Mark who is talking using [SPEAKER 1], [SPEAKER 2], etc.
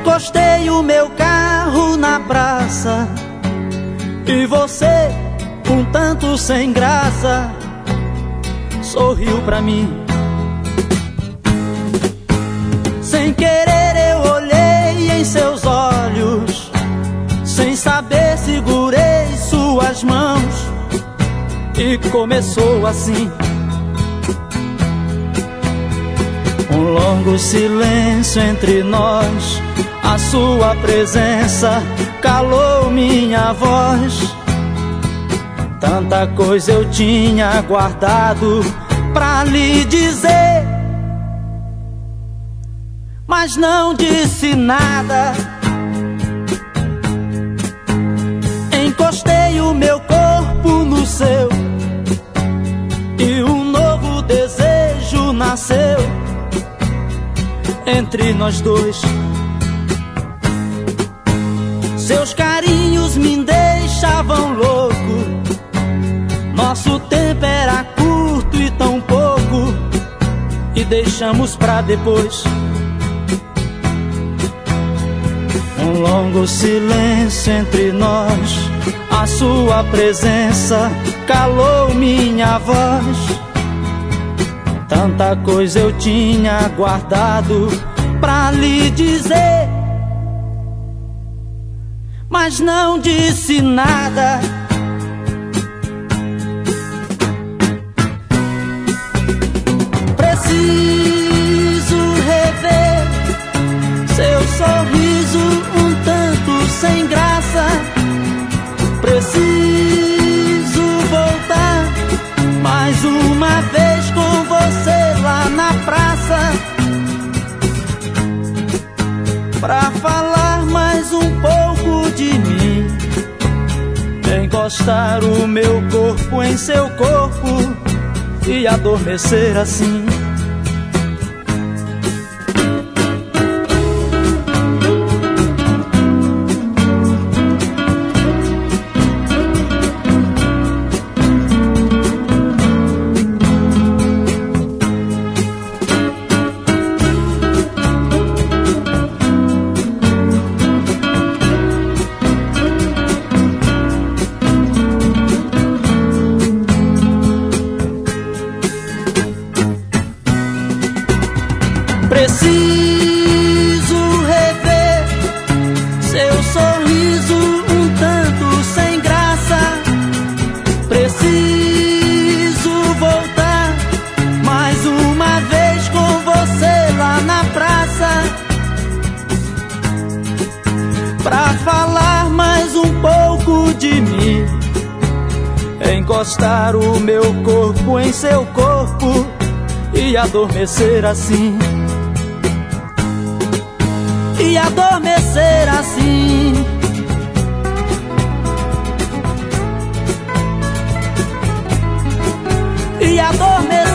[SPEAKER 1] Encostei o meu carro na praça e você, um tanto sem graça, sorriu pra mim. Sem querer eu olhei em seus olhos, sem saber segurei suas mãos e começou assim. Um longo silêncio entre nós, a sua presença calou minha voz. Tanta coisa eu tinha guardado pra lhe dizer, mas não disse nada. Encostei o meu corpo no seu e um novo desejo nasceu entre nós dois. Seus carinhos me deixavam louco, nosso tempo era curto e tão pouco, e deixamos pra depois. Um longo silêncio entre nós, a sua presença calou minha voz. Tanta coisa eu tinha guardado pra lhe dizer, mas não disse nada. Preciso rever seu sorriso um tanto sem graça. Preciso voltar mais uma vez com você lá na praça, pra falar mais um pouco de mim, encostar o meu corpo em seu corpo e adormecer assim. Preciso rever seu sorriso um tanto sem graça. Preciso voltar mais uma vez com você lá na praça, pra falar mais um pouco de mim, encostar o meu corpo em seu corpo e adormecer assim. E adormecer assim. E adormecer